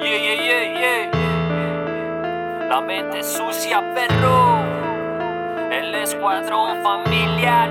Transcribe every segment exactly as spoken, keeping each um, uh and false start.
Yeah, yeah, yeah, yeah. La mente sucia, perro. El escuadrón familia,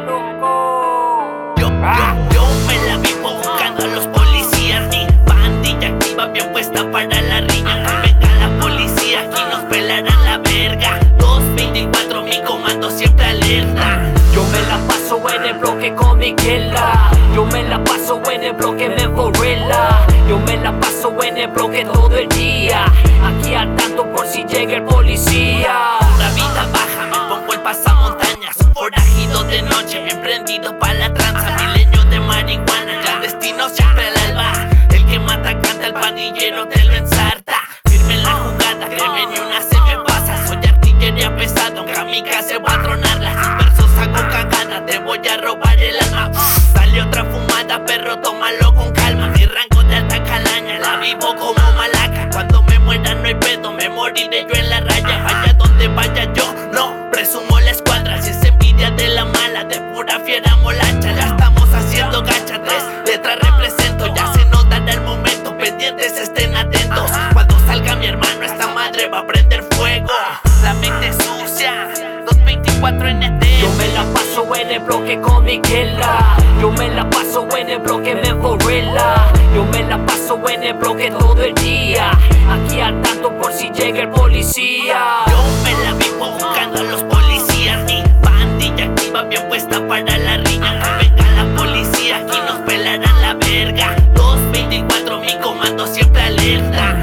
loco. Yo, Ah. yo, yo me la vivo buscando a los policías. Mi pandilla activa bien puesta para la riña. Venga la policía, aquí nos pelarán la verga. dos veinticuatro, mi comando siempre alerta. Yo me la paso en el bloque con Miguela. Yo me la paso en el bloque me borrela. Yo me la paso en el bloque todo el día. Aquí al tanto por si llega el policía. Una vida baja, me pongo el pasamontañas. Un forajido de noche, bien prendido pa' la tranza. Milenio de marihuana, ya destino siempre al alba. El que mata canta, el pandillero te lo ensarta. Firme en la jugada, créeme ni una se me pasa. Soy artillería pesada, un kamikaze voy a tronarla. Sin versos hago cagada, te voy a robar el alma. Sale otra fumada, perro, tómalo con calma. Mi rango de alta calaña, la vivo como malaca. Cuando me muera no hay pedo, me moriré yo en la raya. Vaya donde vaya yo, no presumo la escuadra. Si es envidia de la mala, de pura fiera molacha. Ya estamos haciendo gacha, tres letras represento. Ya se nota en el momento, pendientes estén atentos. Cuando salga mi hermano, esta madre va a prender fuego. La mente sucia, dos veinticuatro N T. Yo me la paso en el bloque con Miguela. Yo me la paso en el bloque me borrela. Yo me la paso en el bloque todo el día. Aquí al tanto por si llega el policía. Yo me la vivo buscando a los policías. Mi pandilla activa bien puesta para la riña. Venga la policía, aquí nos pelarán la verga. dos veinticuatro, mi comando siempre alerta.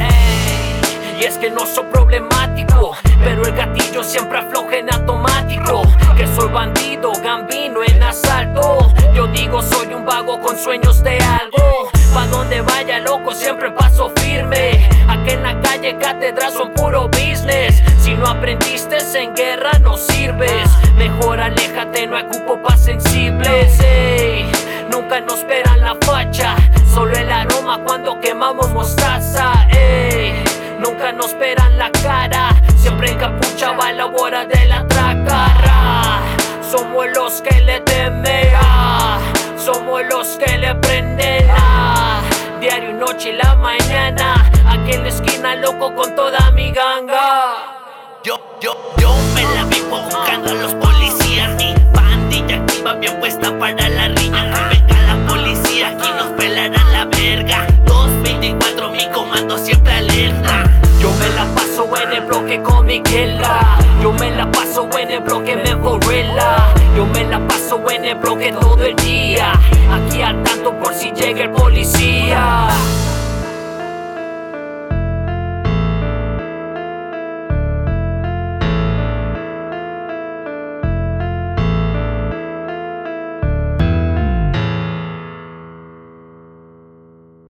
Ey, y es que no soy problemático, pero el gatillo siempre afloja en automático. Que soy bandido, gambino en asalto. Yo digo soy un vago con sueños de algo. Pa' donde vaya loco siempre paso firme. Aquí en la calle cátedras son puro business. Si no aprendiste en guerra no sirves. Mejor aléjate, no hay cupo pa' sensibles. Ey, nunca nos esperan la facha, solo el aroma cuando quemamos mostaza. Ey, nunca nos esperan la cara, siempre encapuchaba a la hora de la tracara. Somos los que le temen, ah, somos los que le prenden, ah, diario y noche y la mañana. Aquí en la esquina loco con toda mi ganga. Yo, yo, yo me la vivo buscando a los policías. Mi pandilla activa bien puesta para la riña. Venga la policía, aquí nos pelarán la verga. dos veinticuatro, mi comando siempre alerta. Yo me la paso en el bloque con Miguela. Yo me la paso en el bloque me borrela. Yo me la paso en el bloque todo el día. Aquí al tanto por si llega el policía.